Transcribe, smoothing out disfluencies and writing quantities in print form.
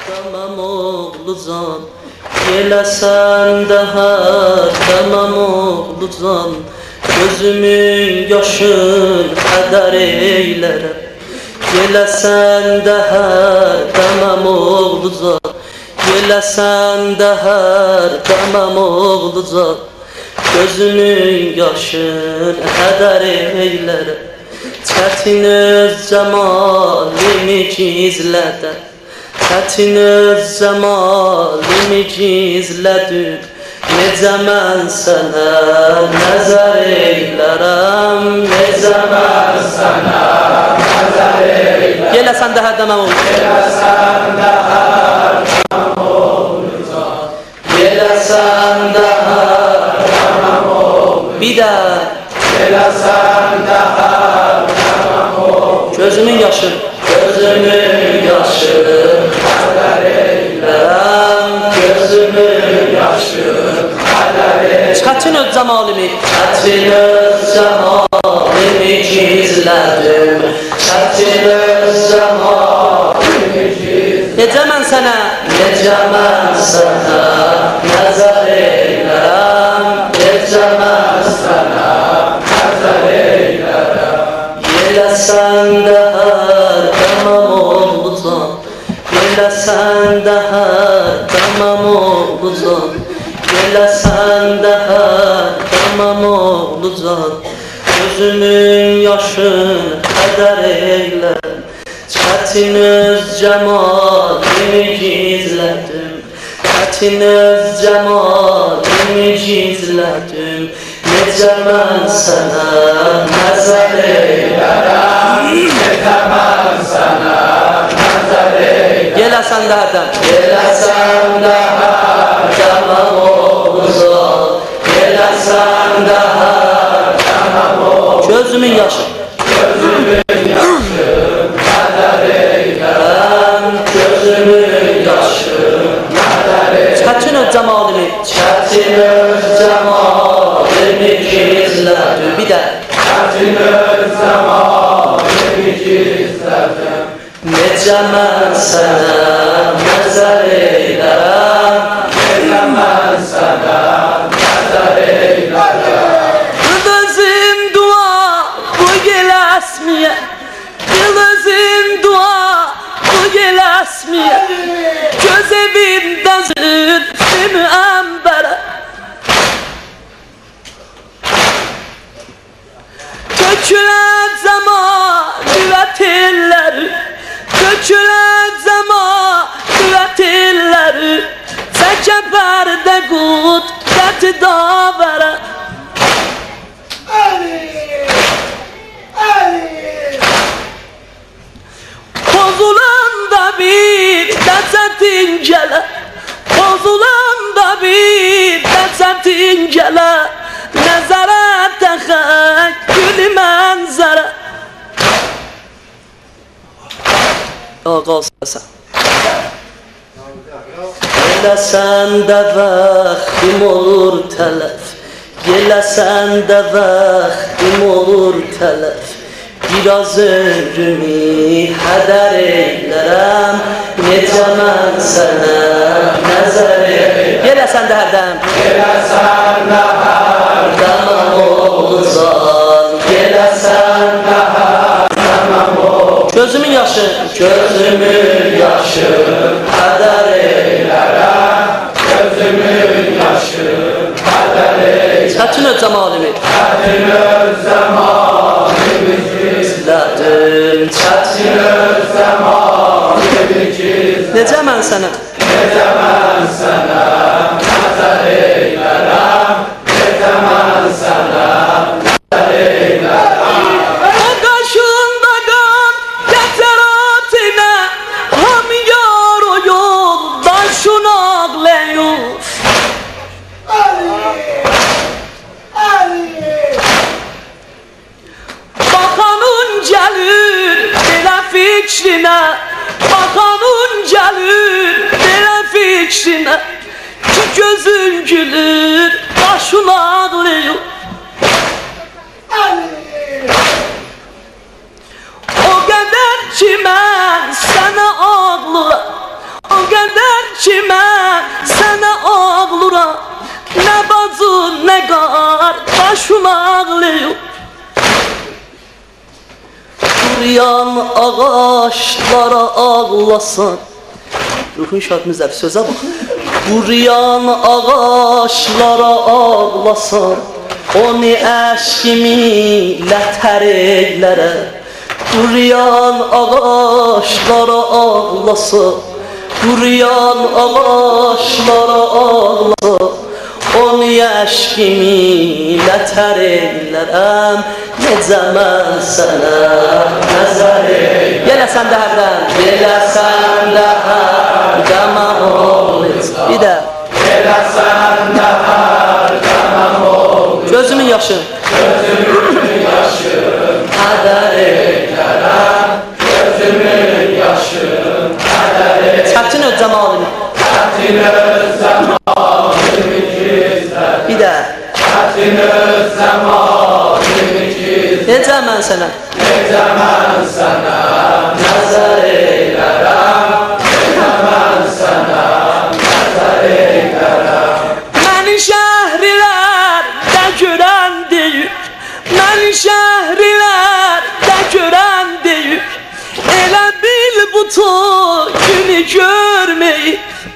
Tamam oğlucan, gelesen daha tamam oğlucan. Gözümün yaşın kadar eylerem. Gelesen daha tamam oğlucan, gelesen daha tamam oğlucan. Gözümün yaşın kadar eylerem. Çətin öz cəmalimi gizlədə, çətin öz cəmalimi gizlədir. Necə mən sənə nəzər eylərəm, necə mən sənə nəzər eylərəm. Yeləsən də hər dəməm olur, yeləsən də hər dəməm olacaq, yeləsən də hər dəməm olur. Bir də yeləsən də hər dəməm olur. Gözümün yaşı, gözümün yaşı qədər eylərəm, gözümün yaşı qədər eylərəm. Çətin öz cəmalimi, çətin öz cəmalimi gizlədim, çətin öz cəmalimi gizlədim. Necə mən sənə, necə mən sənə nəzər eylərəm, necə mən sənə nəzər eylərəm. Yeləsən də hər tamam olacaq, yeləsən də hər tamam olacaq, yeləsən də hər tamam olacaq. Gözümün yaşın qədər eylərəm, çətin öz cəmalimi gizlədim, çətin öz cəmalimi gizlədim. Necə mən sənə nəzər eylərəm, necə mən sənə nəzər eylərəm. Yeləsən də hərdən, yeləsən də hər tamam olacaq, yeləsən də hər tamam olacaq. Gözümün yaşı, gözümün yaşı qədər eylərəm, gözümün yaşı qədər eylərəm. Çətin öz cəmalimi, çətin öz cəmalimi gizlədim. Bir də çətin öz cəmalimi gizlədim. Necə mən sənə nəzər eylərəm, necə mən sənə nəzər eylərəm. Gözüm dua bu gələsmiyə, gözüm dua bu gələsmiyə. Göz evimdə zülfümü əmbərə, tökülər cəmalüvət illəri, tökülər cəmalüvət illəri. Çəkə pərdə qudrəti davərə. Pozulanda bir dəsətin gələ, pozulanda bir dəsətin gələ. Nəzərə təxək gülü mənzərə. Ağasın yeləsən də vaxtim olur tələf, yeləsən də vaxtim olur tələf. Biraz ömrümü hədər eylərəm, necə mən sənə nəzər eylərəm. Yeləsən də hərdən, yeləsən də hər tamam olacaq, yeləsən də hər tamam olacaq. Gözümün yaşı, gözümün yaşı hədər eylərəm, gözümün yaşı hədər eylərəm. Çətin öz cəmalimi, çətin öz cəmalimi gizlədim, çətin öz cəmalimi gizlədim. Necə mən sənə, necə mən sənə nəzər eylərəm, necə mən sənə nəzər eylərəm. O qaşında qan gətirətinə, ham yar o yoldaşın ağlayır. Baxanın gəlir belə fikrinə, baxanın gəlir belə fikrinə. Ki gözün gülür, başın ağlayır. O qədər ki mən sənə ağlıram, o qədər ki mən sənə ağlıram, nə bacı, nə qardaşım ağlayır. Quruyan ağaçlara ağlasan, Ruhun Şad Müzəff sözə bax. Quruyan ağaçlara ağlasan, onu əşkimi lətər eylərə. Quruyan ağaçlara ağlasan, quruyan ağaçlara ağlasan, onu əşkimi lətər eylərəm. Necə mən sənə nəzər eylərəm. Yeləsən də hərdən, yeləsən də hərdən mən olayım. Bir də yeləsən də hərdən mən olayım. Gözümün yaşı, gözümün yaşı hədər eylərəm. Gözümün yaşı hədər eylərəm. Çətin öz cəmalını, çətin öz cəmalını gizlər. Bir də çətin öz cəmalını gizlər. Necə mən sənə, necə mən sənə nəzər eylərəm. Necə mən sənə nəzər eylərəm. Məni şəhrilərdə görən deyir, məni şəhrilərdə görən deyir. Elə bil bu günü görməyib,